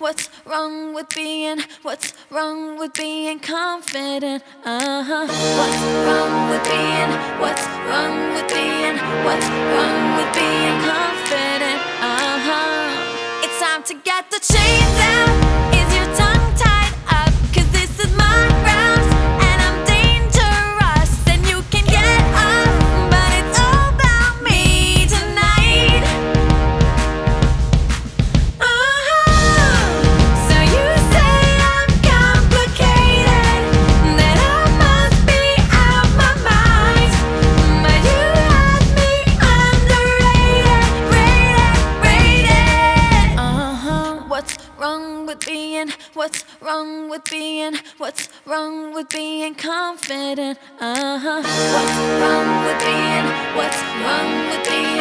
What's wrong with being? What's wrong with being confident? What's wrong with being? What's wrong with being? What's wrong with being confident? It's time to get the chains out. Is your tongue tied up? 'Cause this is my ground and I'm dangerous and you can get up, but it's all about me tonight. So you say I'm complicated, that I must be out my mind, but you have me underrated, rated. What's wrong with being? What's wrong with being? What's wrong with being confident? What's wrong with being? What's wrong with being?